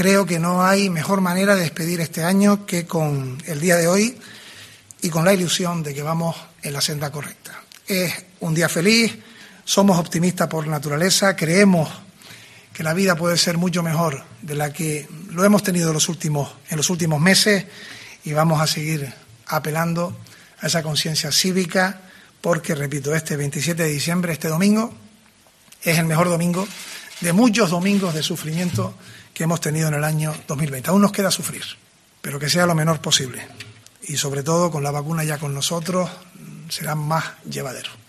creo que no hay mejor manera de despedir este año que con el día de hoy y con la ilusión de que vamos en la senda correcta. Es un día feliz, somos optimistas por naturaleza, creemos que la vida puede ser mucho mejor de la que lo hemos tenido en los últimos meses y vamos a seguir apelando a esa conciencia cívica porque, repito, este 27 de diciembre, este domingo, es el mejor domingo de muchos domingos de sufrimiento que hemos tenido en el año 2020. Aún nos queda sufrir, pero que sea lo menor posible. Y sobre todo, con la vacuna ya con nosotros, será más llevadero.